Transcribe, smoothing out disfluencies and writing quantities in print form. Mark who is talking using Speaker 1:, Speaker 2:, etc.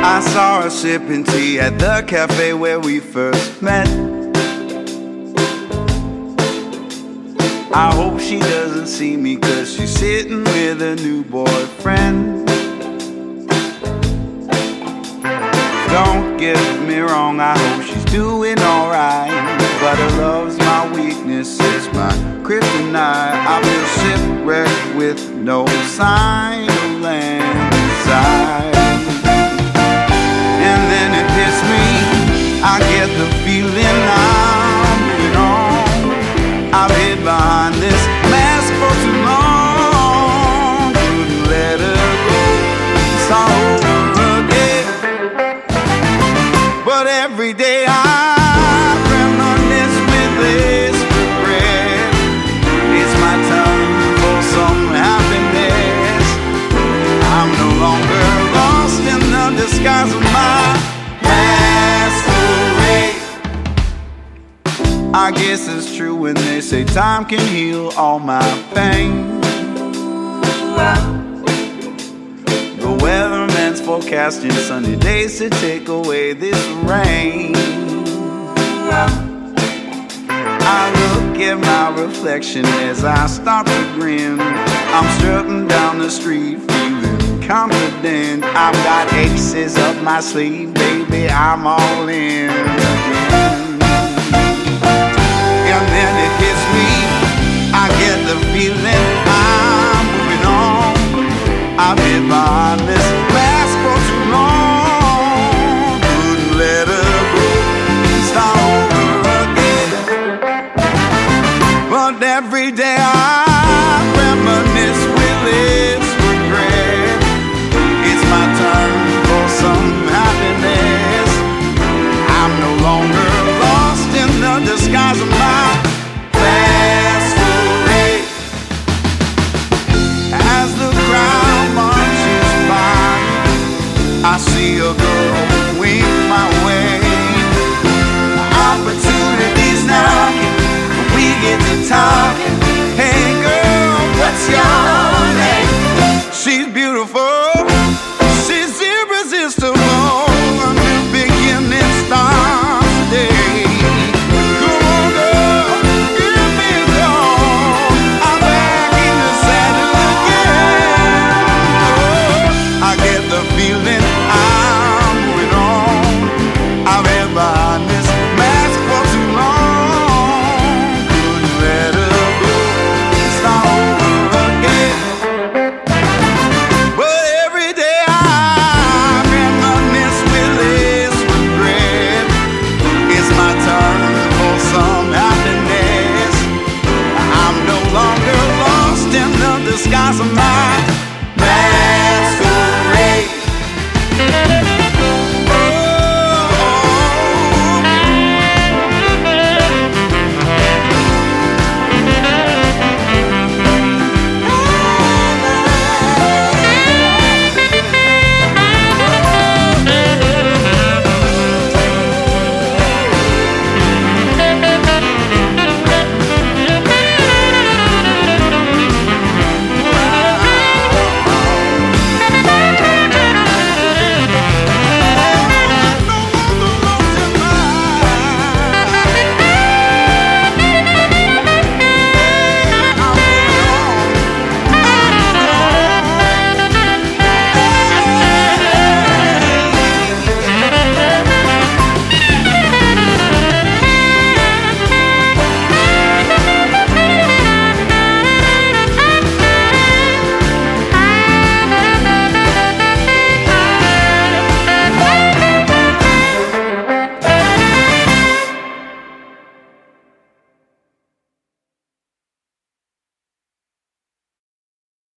Speaker 1: I saw her sipping tea at the cafe where we first met. I hope she doesn't see me, 'cause she's sitting with a new boyfriend. Don't get me wrong, I hope she's doing alright, but her love's my weakness, it's my kryptonite. I feel shipwrecked with no sign of land inside. And then it hits me, I get the feeling I'm moving on. I've hid behind this mask for too long. Couldn't let her go, start over again. But every day I reminisce with this regret. It's my time for some happiness. I'm no longer lost in the disguise of my masquerade. I guess it's true when they say time can heal all my pain. The weatherman's forecasting sunny days to take away this rain. I look at my reflection as I start to grin. I'm strutting down the street feeling confident. I've got aces up my sleeve, baby, I'm all in again. And then it hits me, I get the feeling I'm moving on. I've been behind this mask for too long. Couldn't let her go, start over again. But every day I reminisce with this regret. It's my turn for some happiness. I'm no longer lost in the disguise of my masquerade. As the crowd marches by, I see a girl wink my way. Opportunities knocking, we get to talking. Hey girl, what's your name? She's beautiful.